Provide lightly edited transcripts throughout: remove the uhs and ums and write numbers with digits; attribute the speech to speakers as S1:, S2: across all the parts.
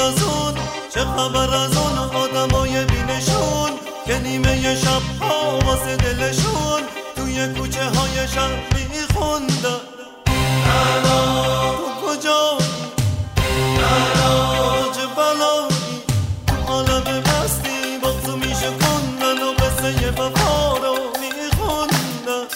S1: از اون، چه خبر از اون آدمای بینشون که نیمه شب ها واسه دلشون توی کوچه های شهر میخوندن تو کجایی؟ چه بلایی؟ تو عالم مستی بغضو میشکندن و قصه وفا رو میخوندن.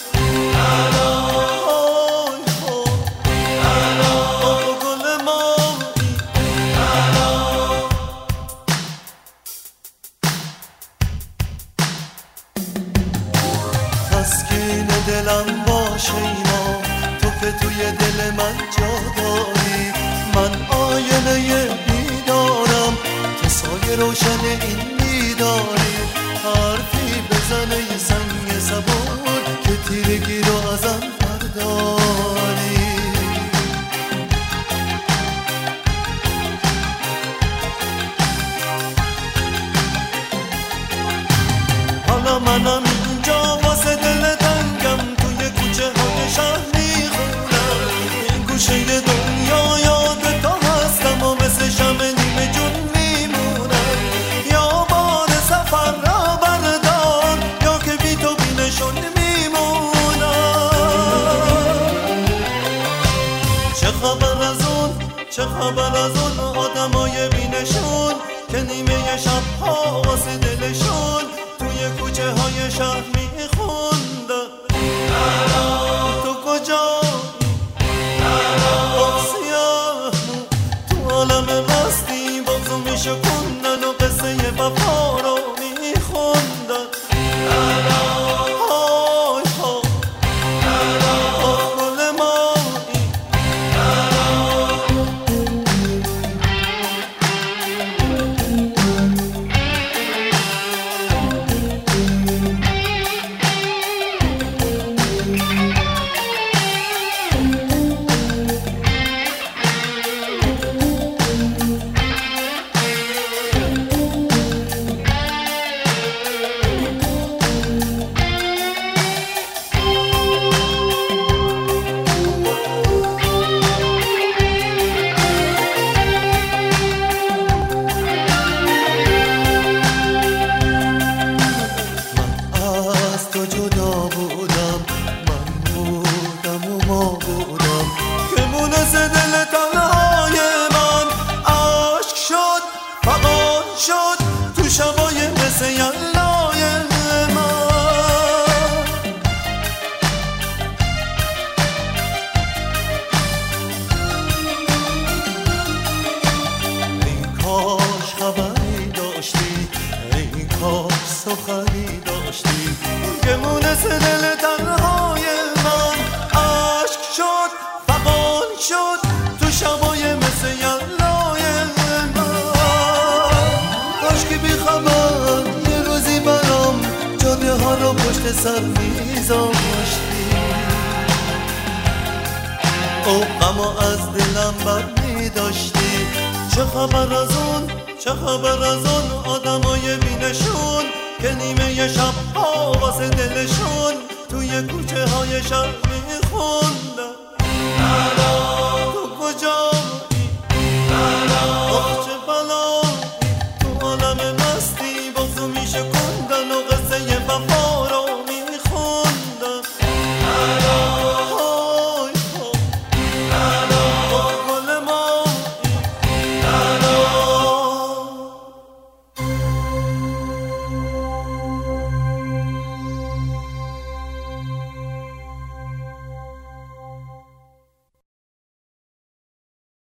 S1: تسکین دلم باشه اینا، تو که توی دل من جا داری. من آینه بیدارم، تو سایه روشن این بیداری. حرفی بزنه یه سنگ صبور که تیرگی رو ازم برداری. حالا منم اینجا واسه دل تنگم، توی کوچه های شهر میخونم. این گوشه دنیا یاد تو هستم و مثل شمع نیمه جون میمونم. یا بار سفر را بردار یا که بی تو بینشون میمونم. چه خبر از اون، چه خبر از اون آدمای بینشون که نیمه شب ها واسه دلشون توی کوچه های شهر میخوندن. تو کجایی؟ سیاه تو عالم مستی بغضو میشکندن و قصه وفا رو میخوندن. گل مایی که مونس دل تنهای من عشق شد، فغان شد تو شبای مثل یلای من. این کاش خبری داشتی، این کاش سخنی داشتی که مونس دل تنهای من عشق شد، فغان شد تو شبای مثل یلای من. کاش که بی خبر یه روزی برام جاده ها رو پشت سر میذاشتی. او غمو از دلم بر میداشتی. چه خبر از اون، چه خبر از اون آدمای بینشون که نیمه شب ها واسه دلشون توی کوچه های شهر میخوندن.